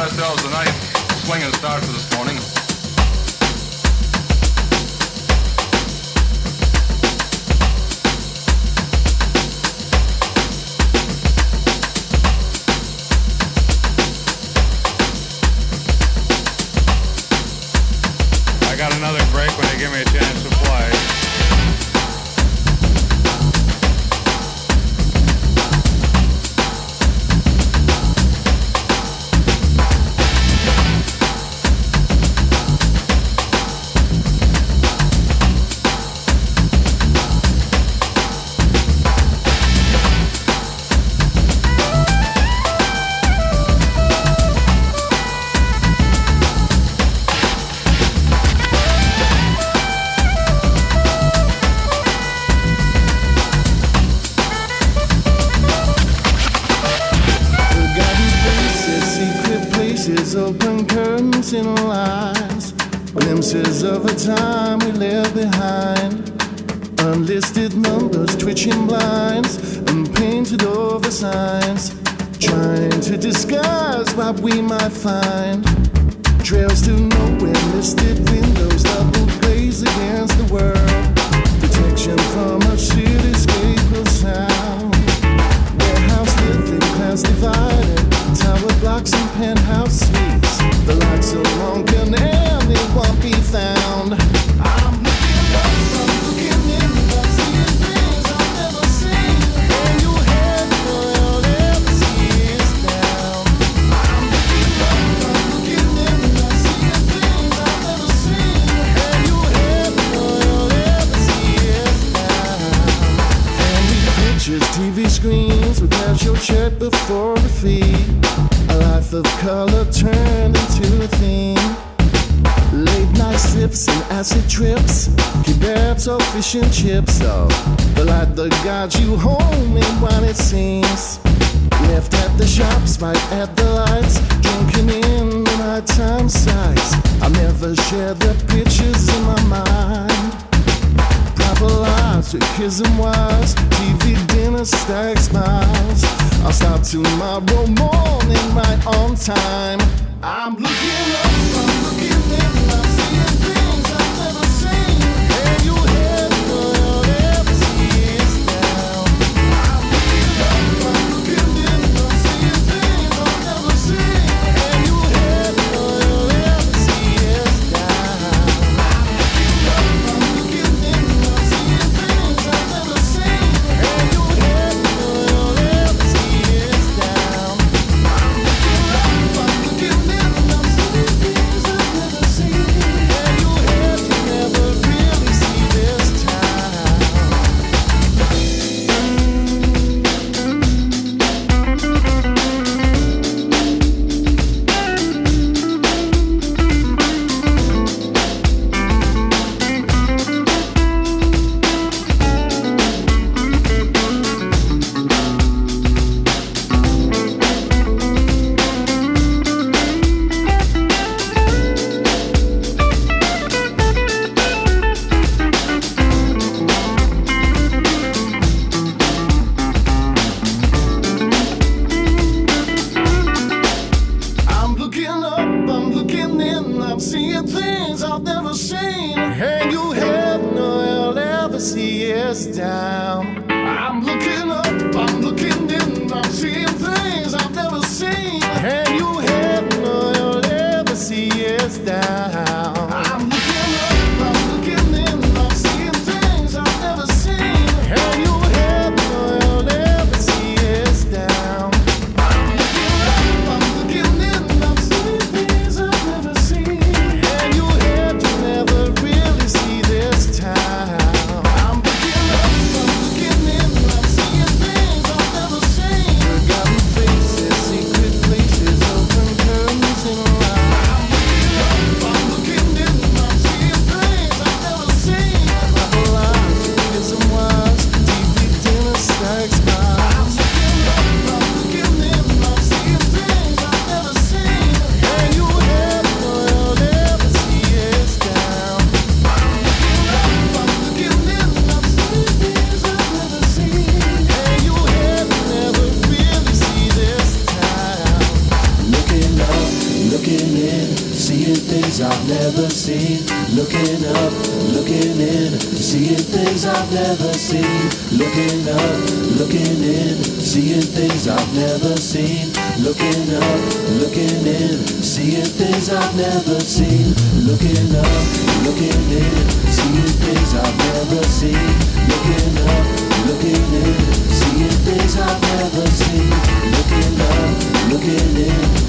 ourselves a nice swinging start for this morning. I got another break when they give me a chance to play. Open curtains in lines, glimpses of a time we left behind, unlisted numbers, twitching blinds, and painted over signs, trying to disguise what we might find. Trails to nowhere, listed windows, double glazed against the world, protection from a cityscape of sound. Warehouse living, class divided, tower blocks and penthouse suites. The lights are long gone and it won't be found. I'm looking up, I'm looking in, I'm seeing things I've never seen. And your head will ever see is down. I'm looking up, I'm looking in, I'm seeing things I've never seen. And your head will ever see is down. Family pictures, TV screens, with casual check before the feed. A life of color turned into a theme. Late night sips and acid trips, kebabs or fish and chips. Oh, the light that guides you home ain't what it seems. Left at the shops, right at the lights, drinking in the nighttime sights. I never shared the pictures in my mind. Proper lives with kids and wives, TV dinner, stack smiles. I'll stop tomorrow morning right on time. I'm looking up, I'm looking in, I'm seeing things I've never seen. And your head will ever see is down. I'm looking up, I'm looking in, I'm seeing things I've never seen. And your head will ever see is down. I'm looking up, I'm looking in, I'm seeing things I've never seen. And your head will ever see is down. I'm looking up, I'm looking in, I'm seeing things I've never seen. And your head will never really see this time. I'm looking up, I'm looking in, I'm seeing things I've never seen. Hang your head, no, I'll ever see is down. I'm looking up, I'm looking in, I'm seeing things I've never seen. Hang your head, no, I'll ever see is down. I'm looking up, I'm looking in, I'm seeing things I've never seen. Hang your head, no, I'll ever see is down. I'm looking up, I'm looking in, I'm seeing things I've never seen. And your head will never really see this time. I'm looking up, I'm looking in. things I've never seen. Looking up, looking in, seeing things I've never seen. Looking up, looking in, seeing things I've never seen. Looking up, looking in, seeing things I've never seen. Looking up, looking in, seeing things I've never seen. Looking up, looking in, seeing things I've never seen. Looking up, looking in.